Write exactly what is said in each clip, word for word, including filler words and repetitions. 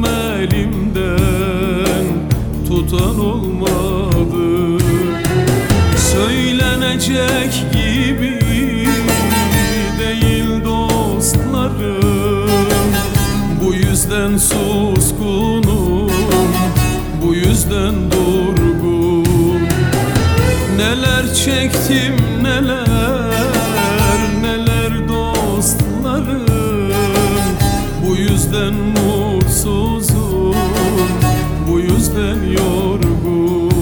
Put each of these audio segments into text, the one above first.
Yalvardım elimden, tutan olmadı. Söylenecek gibi değil dostlarım. Bu yüzden suskunum, bu yüzden durgun. Neler çektim neler, neler dostlarım. Bu yüzden mutsuzum, bu yüzden yorgun.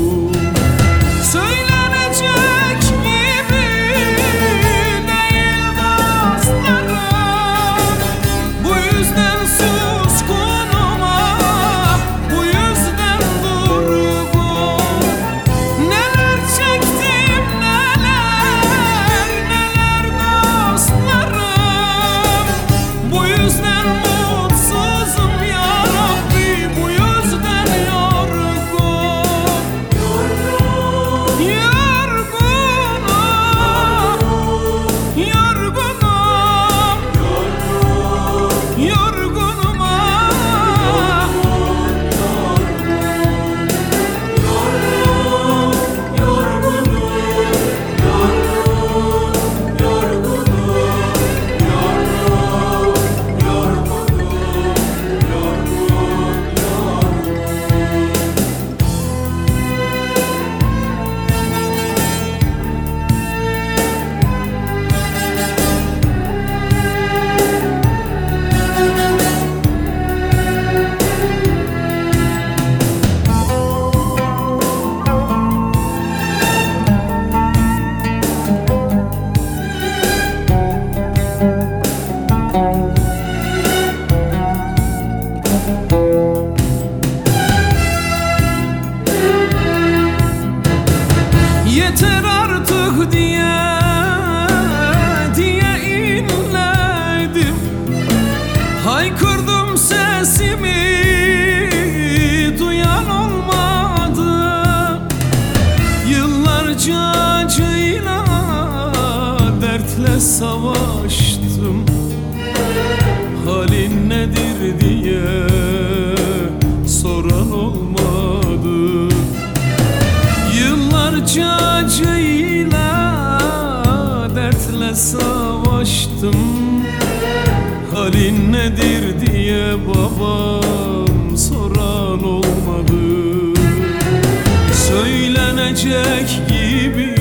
Söylenecek gibi değil dostlarım. Bu yüzden suskunum, ah, bu yüzden durgun. Neler çektim neler, neler dostlarım. Bu yüzden mutsuzum ya Rabbi, bu yüzden yorgun. Yorgunum, yorgunum, yorgunum, ah. Yeter artık diye, diye inledim. Haykırdım sesimi, duyan olmadı. Yıllarca acıyla, dertle savaştım. Halin nedir diye soran olmadı. Yıllarca acıyla, dertle savaştım. Halin nedir diye babam soran olmadı. Söylenecek gibi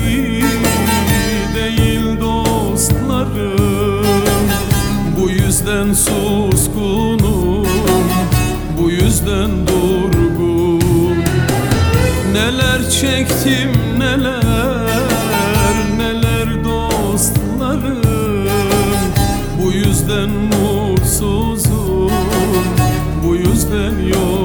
değil dostlarım. Bu yüzden suskunum, bu yüzden durgun. Neler çektim neler, neler dostlarım. Bu yüzden mutsuzum, bu yüzden yok.